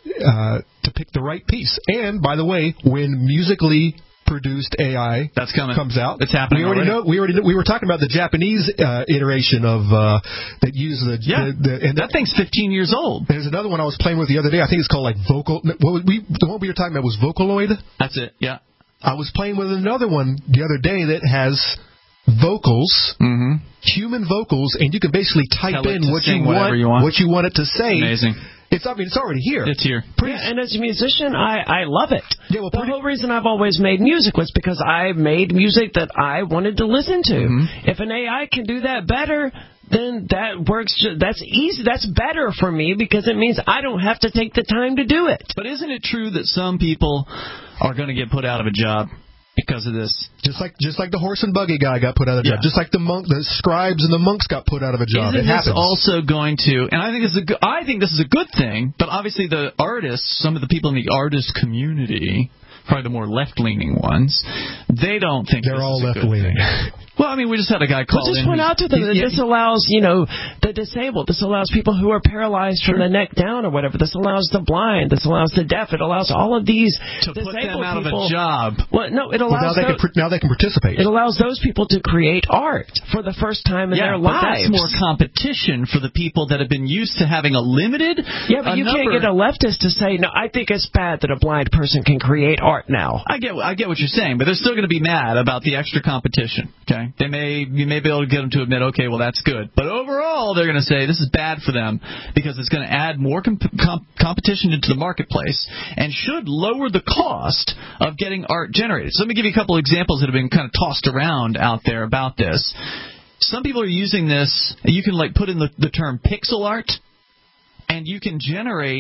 Uh, to pick the right piece. And, by the way, when musically produced A I That's coming. comes out, it's happening we already, already. know. We already know, we were talking about the Japanese uh, iteration of uh, that use the yeah. The, the, and that, that thing's fifteen years old. There's another one I was playing with the other day. I think it's called like Vocal. What we the one we were talking about was Vocaloid. That's it. Yeah. I was playing with another one the other day that has vocals, mm-hmm. human vocals, and you can basically type Tell in what you want, you want, what you want it to say. Amazing. It's I mean it's already here. It's here. Yeah, and as a musician, I, I love it. Yeah, well, the whole reason I've always made music was because I made music that I wanted to listen to. Mm-hmm. If an A I can do that better, then that works. That's easy. That's better for me because it means I don't have to take the time to do it. But isn't it true that some people are going to get put out of a job because of this? Just like just like the horse and buggy guy got put out of a yeah. job. Just like the monk, the scribes and the monks got put out of a job. Isn't it happens. This also going to, and I think this is a good, I think this is a good thing. But obviously, the artists, some of the people in the artist community, probably the more left-leaning ones, they don't think they're this all is a left-leaning. Well, I mean, we just had a guy call Let's just in. point out to them that this allows, you know, the disabled. This allows people who are paralyzed sure. from the neck down or whatever. This allows the blind. This allows the deaf. It allows all of these to disabled put them out people. of a job. Well, no, it allows well, now, they those, can, now they can participate. It allows those people to create art for the first time in yeah, their but lives. That's more competition for the people that have been used to having a limited. Yeah, but you number. can't get a leftist to say, no, I think it's bad that a blind person can create art now. I get, I get what you're saying, but they're still going to be mad about the extra competition. Okay, they may, you may be able to get them to admit, okay, well that's good, but overall they're going to say this is bad for them because it's going to add more comp- comp- competition into the marketplace and should lower the cost of getting art generated. So let me give you a couple examples that have been kind of tossed around out there about this. Some people are using this. You can like put in the, the term pixel art, and you can generate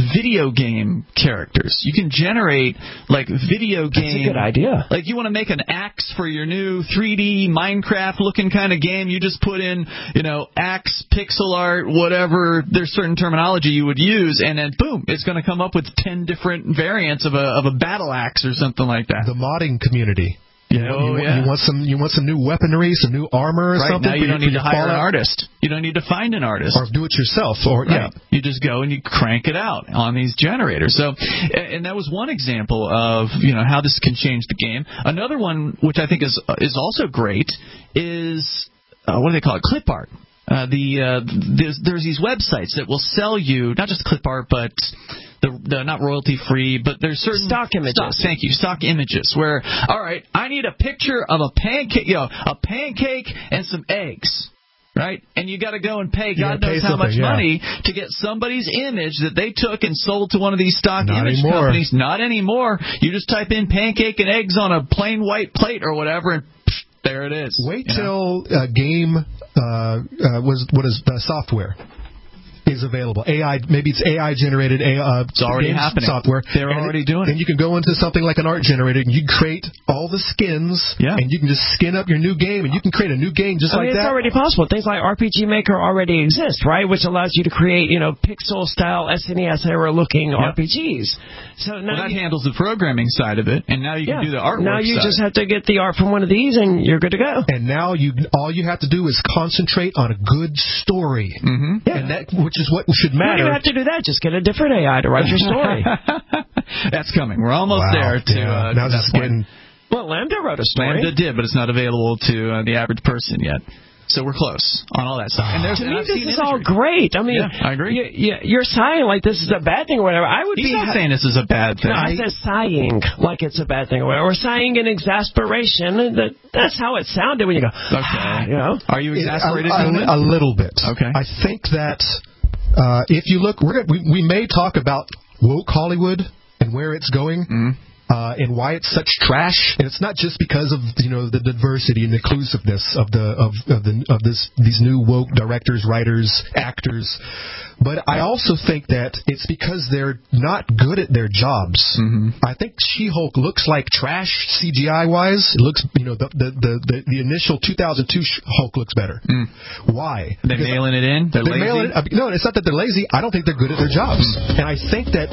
video game characters. You can generate like video game. That's a good idea. Like you want to make an axe for your new three D Minecraft looking kind of game. You just put in, you know, axe, pixel art, whatever. There's certain terminology you would use, and then boom, it's going to come up with ten different variants of a of a battle axe or something like that. The modding community. You know, oh, you, yeah. you want some you want some new weaponry, some new armor or right, something. Now you don't need to hire an Fallout. artist. You don't need to find an artist. Or do it yourself. Or right. yeah. You just go and you crank it out on these generators. So, and that was one example of, you know, how this can change the game. Another one, which I think is is also great, is uh, what do they call it? Clip art. Uh, the uh, there's there's these websites that will sell you not just clip art, but the, the not royalty free, but there's certain stock images. Stock, thank you, stock images. Where all right, I need a picture of a pancake, you know, a pancake and some eggs. Right? And you got to go and pay God knows how much yeah. money to get somebody's image that they took and sold to one of these stock Not image anymore. companies. Not anymore. You just type in pancake and eggs on a plain white plate or whatever, and psh, there it is. Wait you till uh, game uh, uh, was what is uh, software is available. A I, maybe it's A I generated. Uh, it's already happening. Software. They're and already it, doing it. And you can go into something like an art generator and you can create all the skins. Yeah. And you can just skin up your new game and you can create a new game just I like mean, that. It's already possible. Things like R P G Maker already exist, right? Which allows you to create, you know, pixel style S N E S era looking yep. R P Gs. So now well, that you, handles the programming side of it, and now you yeah. can do the artwork. Now you side. just have to get the art from one of these, and you're good to go. And now you all you have to do is concentrate on a good story, mm-hmm. yeah. and that which is what should matter. You don't even have to do that. Just get a different A I to write your story. That's coming. We're almost wow. there. To, yeah. uh, now to just that getting. Well, Lambda wrote a story. Lambda did, but it's not available to uh, the average person yet. So we're close on all that stuff. And there's, to and me, I've this seen is imagery. all great. I mean, yeah, I agree. You, you, you're sighing like this is a bad thing or whatever. I would He's be not ha- saying this is a bad thing. No, I said sighing like it's a bad thing or whatever. Or sighing in exasperation. That, that's how it sounded when you go, okay. You know? Are you exasperated? A, a, a little bit. Okay. I think that uh, if you look, we're gonna, we, we may talk about woke Hollywood and where it's going. Mm-hmm. Uh, and why it's such trash, and it's not just because of you know the diversity and inclusiveness of the of of the of this these new woke directors, writers, actors, but I also think that it's because they're not good at their jobs. Mm-hmm. I think She-Hulk looks like trash C G I wise. It looks you know the the the, the, the initial two thousand two Hulk looks better. Mm. Why? They're Because mailing it in. They're, they're lazy. mailing it, no, it's not that they're lazy. I don't think they're good at their jobs, Mm. and I think that.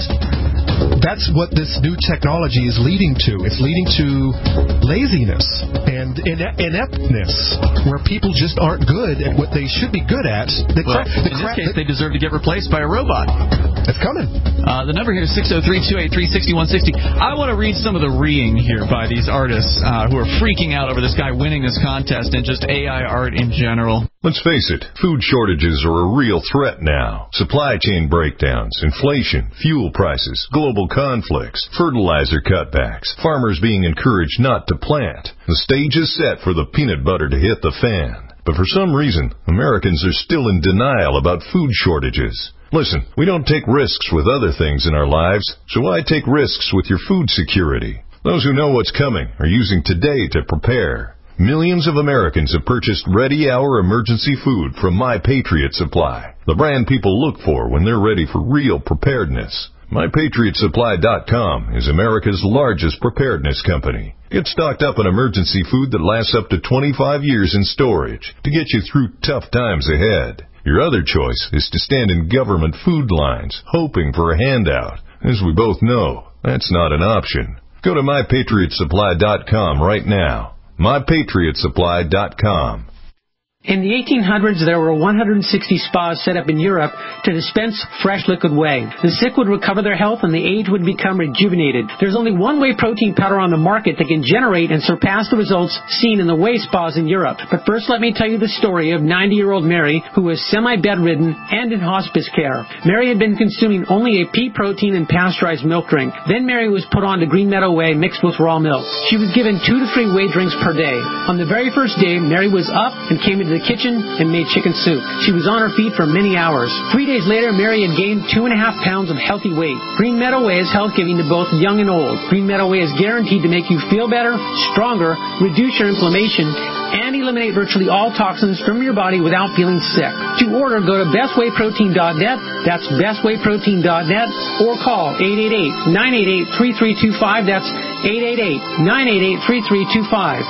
That's what this new technology is leading to. It's leading to laziness and ine- ineptness, where people just aren't good at what they should be good at. The Well, cra- the in cra- this case, they deserve to get replaced by a robot. It's coming. Uh, the number here is six oh three, two eight three, six one six oh. I want to read some of the reeing here by these artists uh, who are freaking out over this guy winning this contest and just A I art in general. Let's face it, food shortages are a real threat now. Supply chain breakdowns, inflation, fuel prices, global conflicts, fertilizer cutbacks, farmers being encouraged not to plant. The stage is set for the peanut butter to hit the fan. But for some reason, Americans are still in denial about food shortages. Listen, we don't take risks with other things in our lives, so why take risks with your food security? Those who know what's coming are using today to prepare. Millions of Americans have purchased ready-hour emergency food from My Patriot Supply, the brand people look for when they're ready for real preparedness. My Patriot Supply dot com is America's largest preparedness company. Get stocked up on emergency food that lasts up to twenty-five years in storage to get you through tough times ahead. Your other choice is to stand in government food lines, hoping for a handout. As we both know, that's not an option. Go to My Patriot Supply dot com right now. My Patriot Supply dot com. In the eighteen hundreds, there were one hundred sixty spas set up in Europe to dispense fresh liquid whey. The sick would recover their health and the aged would become rejuvenated. There's only one whey protein powder on the market that can generate and surpass the results seen in the whey spas in Europe. But first, let me tell you the story of ninety-year-old Mary, who was semi-bedridden and in hospice care. Mary had been consuming only a pea protein and pasteurized milk drink. Then Mary was put on to Green Meadow Whey mixed with raw milk. She was given two to three whey drinks per day. On the very first day, Mary was up and came into the kitchen and made chicken soup. She was on her feet for many hours. Three days later, Mary had gained two and a half pounds of healthy weight. Green Meadow Whey is health-giving to both young and old. Green Meadow Whey is guaranteed to make you feel better, stronger, reduce your inflammation, and eliminate virtually all toxins from your body without feeling sick. To order, go to best way protein dot net. That's best way protein dot net, or call eight eight eight, nine eight eight, three three two five. That's eight eight eight, nine eight eight, three three two five.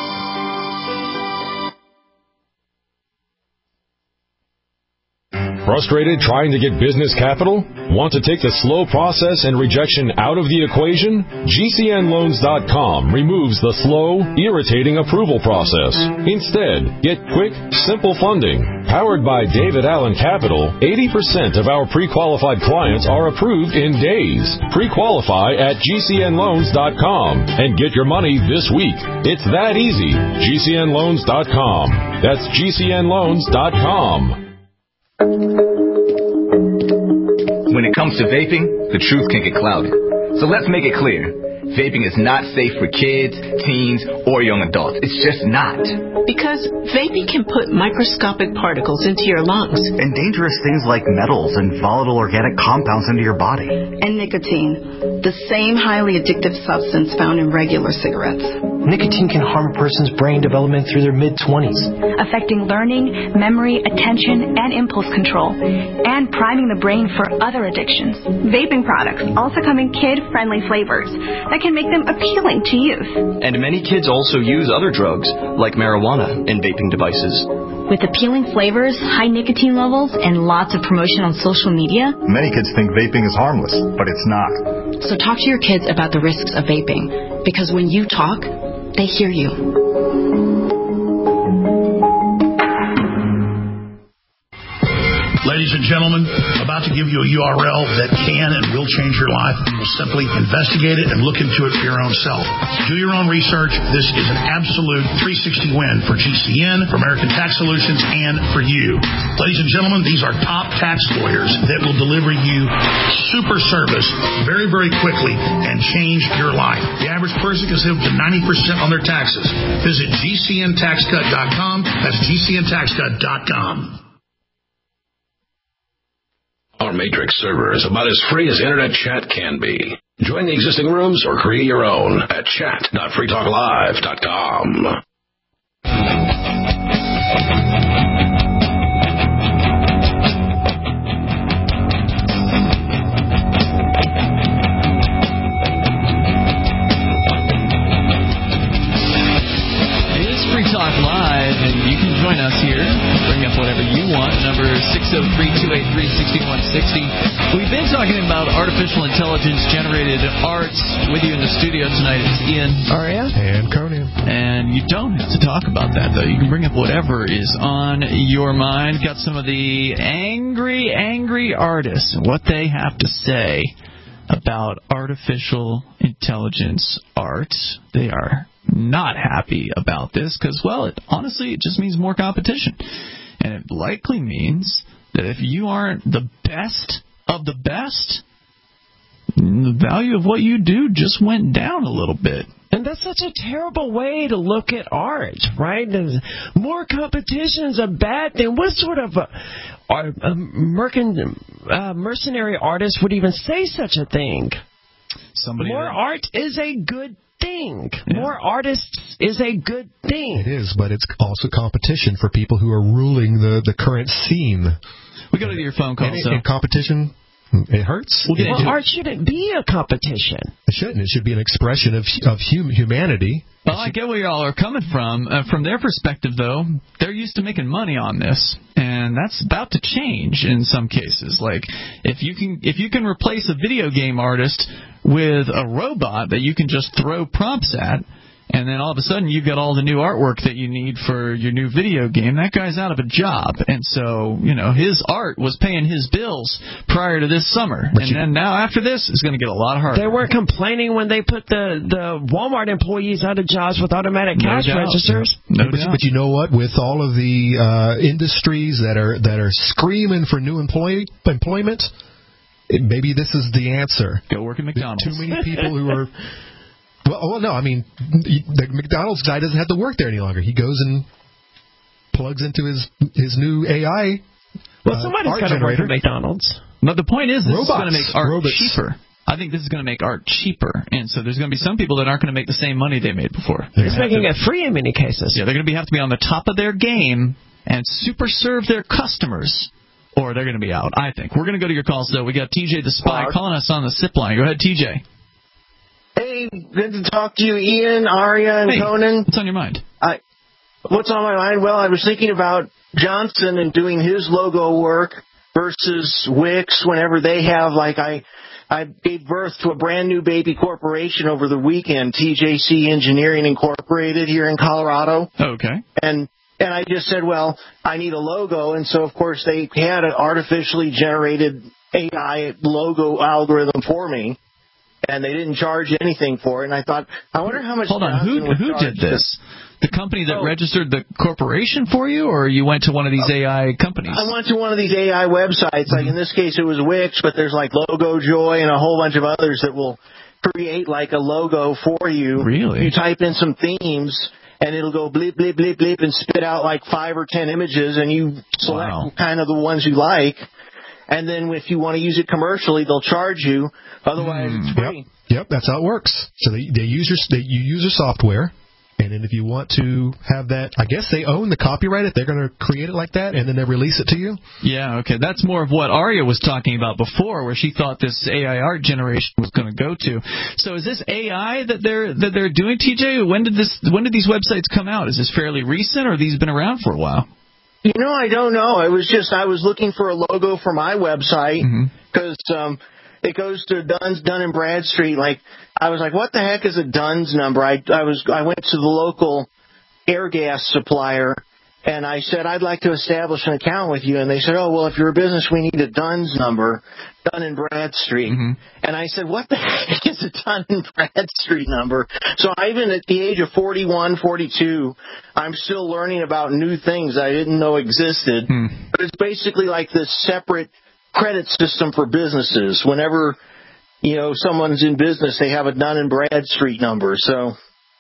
Frustrated trying to get business capital? Want to take the slow process and rejection out of the equation? G C N loans dot com removes the slow, irritating approval process. Instead, get quick, simple funding. Powered by David Allen Capital, eighty percent of our pre-qualified clients are approved in days. Pre-qualify at G C N loans dot com and get your money this week. It's that easy. G C N loans dot com. That's G C N loans dot com. When it comes to vaping, the truth can get clouded. So let's make it clear. Vaping is not safe for kids, teens, or young adults. It's just not. Because vaping can put microscopic particles into your lungs. And dangerous things like metals and volatile organic compounds into your body. And nicotine, the same highly addictive substance found in regular cigarettes. Nicotine can harm a person's brain development through their mid-twenties, affecting learning, memory, attention, and impulse control, and priming the brain for other addictions. Vaping products also come in kid-friendly flavors that can make them appealing to youth. And many kids also use other drugs, like marijuana, in vaping devices. With appealing flavors, high nicotine levels, and lots of promotion on social media, many kids think vaping is harmless, but it's not. So talk to your kids about the risks of vaping, because when you talk, they hear you. Ladies and gentlemen, about to give you a U R L that can and will change your life. You will simply investigate it and look into it for your own self. Do your own research. This is an absolute three sixty win for G C N, for American Tax Solutions, and for you. Ladies and gentlemen, these are top tax lawyers that will deliver you super service very, very quickly and change your life. The average person can save up to ninety percent on their taxes. Visit G C N tax cut dot com. That's G C N tax cut dot com. Our Matrix server is about as free as internet chat can be. Join the existing rooms or create your own at chat dot free talk live dot com. Talk Live, and you can join us here. Bring up whatever you want. Number six oh three, two eight three, six one six oh. We've been talking about artificial intelligence-generated art. With you in the studio tonight is Ian. Aria. And Conan. And you don't have to talk about that, though. You can bring up whatever is on your mind. Got some of the angry, angry artists and what they have to say about artificial intelligence art. They are not happy about this because, well, it honestly, it just means more competition. And it likely means that if you aren't the best of the best, the value of what you do just went down a little bit. And that's such a terrible way to look at art, right? And more competition is a bad thing. What sort of a, a mercan, uh, mercenary artist would even say such a thing? Somebody more that... art is a good thing. Yeah. More artists is a good thing. It is, but it's also competition for people who are ruling the, the current scene. We go to your phone call. And, so. and competition, it hurts. We'll, well art shouldn't be a competition. It shouldn't. It should be an expression of of hum, humanity. Well, I get where y'all are coming from. Uh, from their perspective, though, they're used to making money on this, and that's about to change in some cases. Like, if you can if you can replace a video game artist with a robot that you can just throw prompts at, and then all of a sudden you've got all the new artwork that you need for your new video game, that guy's out of a job. And so, you know, his art was paying his bills prior to this summer. But and you, then now after this, it's going to get a lot harder. They weren't complaining when they put the, the Walmart employees out of jobs with automatic cash no registers. No but, but you know what? With all of the uh, industries that are that are screaming for new employ- employment, it, maybe this is the answer. Go work at McDonald's. Too many people who are... Well, well, no, I mean, the McDonald's guy doesn't have to work there any longer. He goes and plugs into his his new A I Well, somebody's uh, got to work at McDonald's. But the point is, this robots, is going to make art robots. cheaper. I think this is going to make art cheaper, and so there's going to be some people that aren't going to make the same money they made before. It's making it free in many cases. Yeah, they're going to be, have to be on the top of their game and super serve their customers, or they're going to be out, I think. We're going to go to your calls, though. We got T J the Spy calling us on the SIP line. Go ahead, T J. Hey, good to talk to you, Ian, Aria, and hey, Conan. What's on your mind? I, what's on my mind? Well, I was thinking about Johnson and doing his logo work versus Wix whenever they have, like, I I gave birth to a brand new baby corporation over the weekend, T J C Engineering Incorporated here in Colorado. Okay. And and I just said, well, I need a logo. And so, of course, they had an artificially generated A I logo algorithm for me. And they didn't charge anything for it. And I thought, I wonder how much. Hold on, who who did this? The company that oh. registered the corporation for you, or you went to one of these A I companies? I went to one of these A I websites. Like in this case, it was Wix, but there's like Logo Joy and a whole bunch of others that will create like a logo for you. Really? You type in some themes, and it'll go bleep, bleep, bleep, bleep, and spit out like five or ten images, and you select wow. kind of the ones you like. And then if you want to use it commercially, they'll charge you. Otherwise, mm. it's free. Yep. yep, that's how it works. So they, they use your they, you use their software. And then if you want to have that, I guess they own the copyright if they're going to create it like that, and then they release it to you. Yeah, okay. That's more of what Aria was talking about before, where she thought this A I art generation was going to go to. So is this A I that they're that they're doing, T J? When did this? When did these websites come out? Is this fairly recent, or have these been around for a while? You know, I don't know. It was just I was looking for a logo for my website because mm-hmm. um, it goes to Dunn's, Dun and Bradstreet. Like I was like, what the heck is a Dunn's number? I I was I went to the local air gas supplier and I said I'd like to establish an account with you, and they said, oh well, if you're a business, we need a Dunn's number, Dun and Bradstreet. Mm-hmm. And I said, what the heck is a Dun and Bradstreet number? So I, even at the age of forty-one, forty-two, I'm still learning about new things I didn't know existed. Hmm. But it's basically like this separate credit system for businesses. Whenever, you know, someone's in business, they have a Dun and Bradstreet number. So.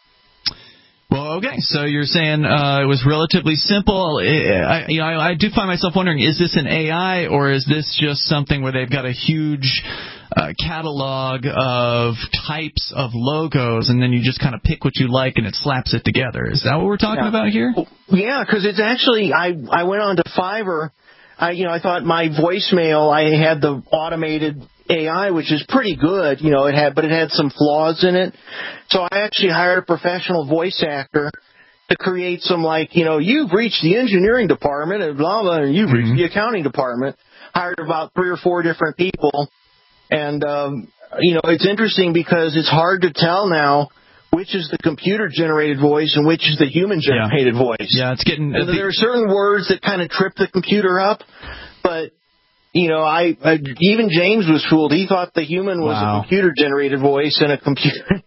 Well, okay. So you're saying uh, it was relatively simple. I, you know, I, I do find myself wondering: is this an A I, or is this just something where they've got a huge uh, catalog of types of logos, and then you just kind of pick what you like and it slaps it together? Is that what we're talking yeah. about here? Yeah, because it's actually I I went on to Fiverr. I you know I thought my voicemail I had the automated A I, which is pretty good, you know, it had, but it had some flaws in it. So I actually hired a professional voice actor to create some, like, you know, you've reached the engineering department and blah, blah, and you've mm-hmm. reached the accounting department. Hired about three or four different people. And, um, you know, it's interesting because it's hard to tell now which is the computer-generated voice and which is the human-generated yeah. voice. Yeah, it's getting... And there are certain words that kind of trip the computer up, but... You know, I, I even James was fooled. He thought the human was wow. a computer-generated voice and a computer.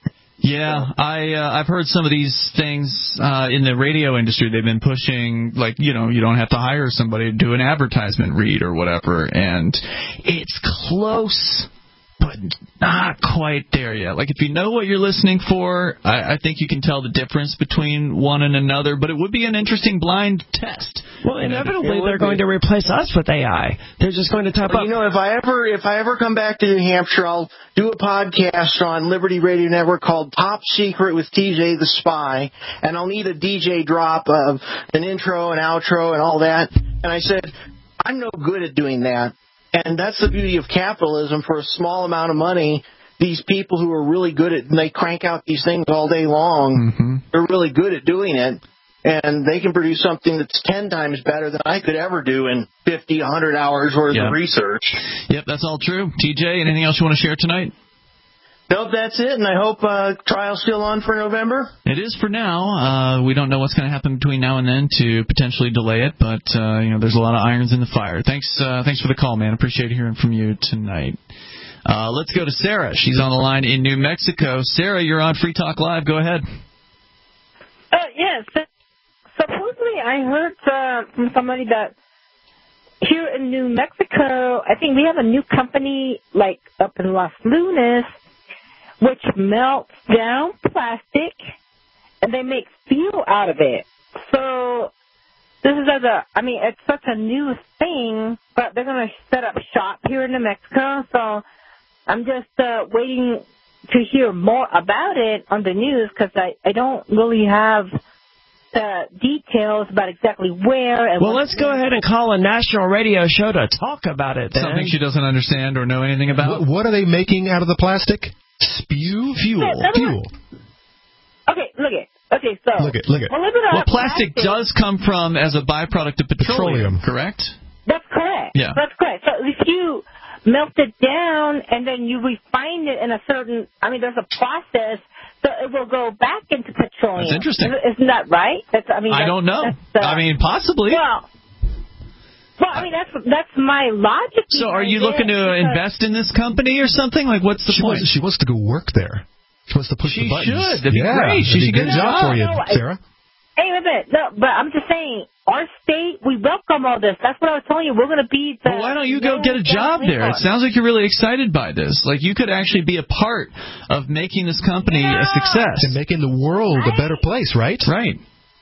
yeah, I uh, I've heard some of these things uh, in the radio industry. They've been pushing, like, you know, you don't have to hire somebody to do an advertisement read or whatever, and it's close, but not quite there yet. Like, if you know what you're listening for, I, I think you can tell the difference between one and another, but it would be an interesting blind test. Well, inevitably they're going to replace us with A I. They're just going to type well, up. You know, if I ever if I ever come back to New Hampshire, I'll do a podcast on Liberty Radio Network called Top Secret with T J the Spy, and I'll need a D J drop of an intro and outro and all that. And I said, I'm no good at doing that. And that's the beauty of capitalism. For a small amount of money, these people who are really good at, and they crank out these things all day long, mm-hmm. they're really good at doing it. And they can produce something that's ten times better than I could ever do in fifty, a hundred hours worth yep. of research. Yep, that's all true. T J, anything else you want to share tonight? Nope, that's it. And I hope uh, trial's still on for November. It is for now. Uh, we don't know what's going to happen between now and then to potentially delay it, but uh, you know, there's a lot of irons in the fire. Thanks, uh, thanks for the call, man. Appreciate hearing from you tonight. Uh, let's go to Sarah. She's on the line in New Mexico. Sarah, you're on Free Talk Live. Go ahead. Uh, yes. Supposedly, I heard uh, from somebody that here in New Mexico, I think we have a new company, like up in Los Lunas, which melts down plastic, and they make steel out of it. So this is as a, I mean, it's such a new thing, but they're going to set up shop here in New Mexico. So I'm just uh, waiting to hear more about it on the news because I, I don't really have the details about exactly where. And well, let's go ahead and call a national radio show to talk about it then. Something she doesn't understand or know anything about. What, what are they making out of the plastic? Spew? Fuel. Yeah, Fuel. Okay, look it. Okay, so. Look it, look it. Believe it or Well, not, plastic, plastic does come from as a byproduct of petroleum, petroleum. correct? That's correct. Yeah. That's correct. So if you melt it down and then you refine it in a certain, I mean, there's a process, so it will go back into petroleum. That's interesting. Isn't that right? That's, I mean, I that's, don't know. Uh, I mean, possibly. Well, well, I mean, that's that's my logic. So are you looking to invest in this company or something? Like, what's the she point? Wants, she wants to go work there. She wants to push she the buttons. She should. That'd be yeah, great. She should get a job for you, no, Sarah. Hey, wait a minute. No, but I'm just saying, our state, we welcome all this. That's what I was telling you. We're going to be the... Well, why don't you go get a job there? It sounds like you're really excited by this. Like, you could actually be a part of making this company yeah. a success. And making the world right. a better place, right? Right.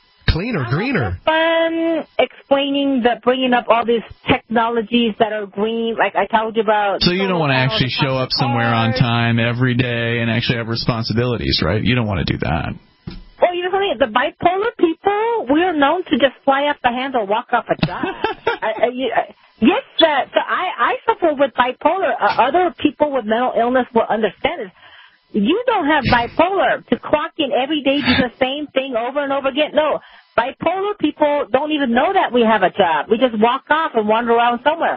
I Cleaner, greener. Fun explaining the bringing up all these technologies that are green, like I told you about. So you don't want to actually show up somewhere on time every day and actually have responsibilities, right? You don't want to do that. Well, you know something? The bipolar people, we are known to just fly off the handle, walk off a job. I, I, you, I, yes, that so I, I suffer with bipolar. Uh, other people with mental illness will understand it. You don't have bipolar to clock in every day, do the same thing over and over again. No, bipolar people don't even know that we have a job. We just walk off and wander around somewhere.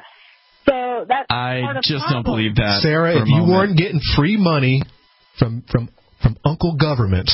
So that's I part of just problem. don't believe that. Sarah, if you weren't getting free money from from from Uncle Government,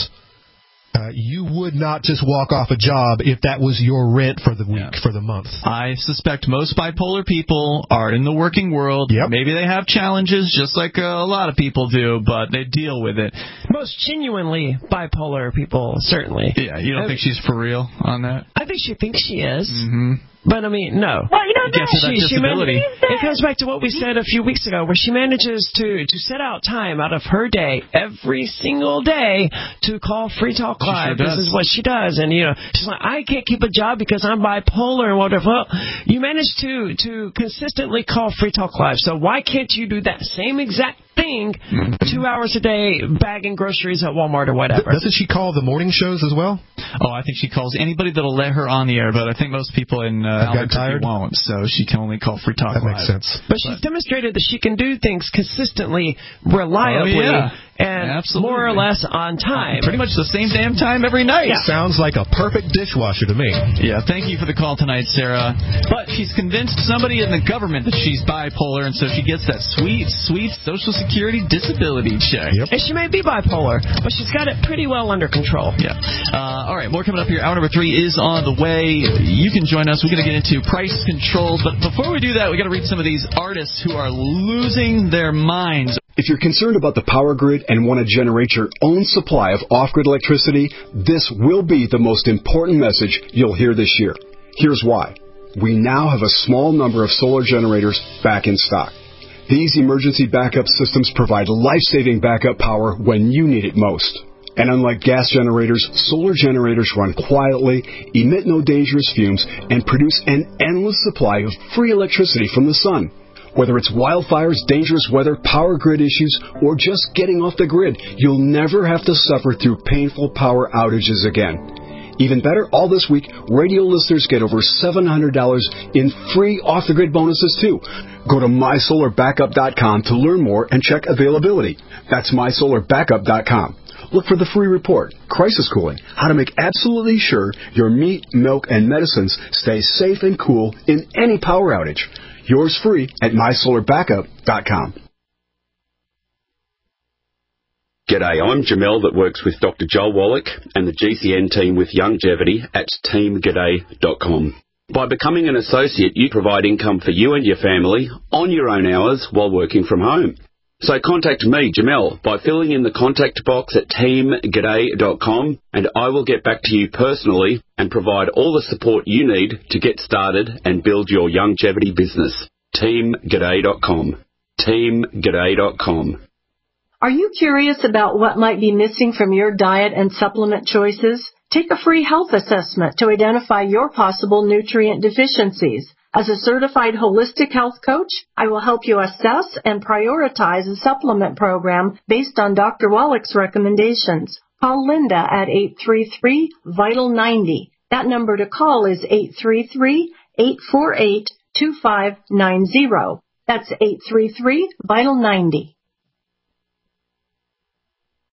Uh, you would not just walk off a job if that was your rent for the week, yeah. for the month. I suspect most bipolar people are in the working world. Yep. Maybe they have challenges just like uh, a lot of people do, but they deal with it. Most genuinely bipolar people, certainly. Yeah, you don't I think she's for real on that? I think she thinks she is. Mm-hmm. But, I mean, no. Well, you know, that she, she disability. It comes back to what we said a few weeks ago, where she manages to, to set out time out of her day every single day to call Free Talk Live. Sure this is what she does. And, you know, she's like, I can't keep a job because I'm bipolar and whatever. Well, you manage to, to consistently call Free Talk Live. So why can't you do that same exact thing two hours a day bagging groceries at Walmart or whatever? Doesn't she call the morning shows as well? Oh, I think she calls anybody that'll let her on the air, but I think most people in uh, Albuquerque won't, so she can only call Free Talk That Live. makes sense. But, but she's demonstrated that she can do things consistently, reliably, oh, yeah. and Absolutely. more or less on time. Pretty much the same damn time every night. Yeah. Sounds like a perfect dishwasher to me. Yeah, thank you for the call tonight, Sarah. But she's convinced somebody in the government that she's bipolar, and so she gets that sweet, sweet Social Security disability check. Yep. And she may be bipolar, but she's got it pretty well under control. Yeah. Uh, all right, more coming up here. Hour number three is on the way. You can join us. We're going to get into price controls, but before we do that, we got to read some of these artists who are losing their minds. If you're concerned about the power grid and want to generate your own supply of off-grid electricity, this will be the most important message you'll hear this year. Here's why. We now have a small number of solar generators back in stock. These emergency backup systems provide life-saving backup power when you need it most. And unlike gas generators, solar generators run quietly, emit no dangerous fumes, and produce an endless supply of free electricity from the sun. Whether it's wildfires, dangerous weather, power grid issues, or just getting off the grid, you'll never have to suffer through painful power outages again. Even better, all this week, radio listeners get over seven hundred dollars in free off-the-grid bonuses, too. Go to my solar backup dot com to learn more and check availability. That's my solar backup dot com. Look for the free report, Crisis Cooling, how to make absolutely sure your meat, milk, and medicines stay safe and cool in any power outage. Yours free at my solar backup dot com. G'day, I'm Jamel that works with Doctor Joel Wallach and the G C N team with Longevity at team g'day dot com. By becoming an associate, you provide income for you and your family on your own hours while working from home. So contact me, Jamel, by filling in the contact box at team g'day dot com, and I will get back to you personally and provide all the support you need to get started and build your longevity business. team g'day dot com. team g'day dot com. Are you curious about what might be missing from your diet and supplement choices? Take a free health assessment to identify your possible nutrient deficiencies. As a certified holistic health coach, I will help you assess and prioritize a supplement program based on Doctor Wallach's recommendations. Call Linda at eight three three, vital ninety. That number to call is eight three three, eight four eight, two five nine zero. That's eight three three, vital ninety.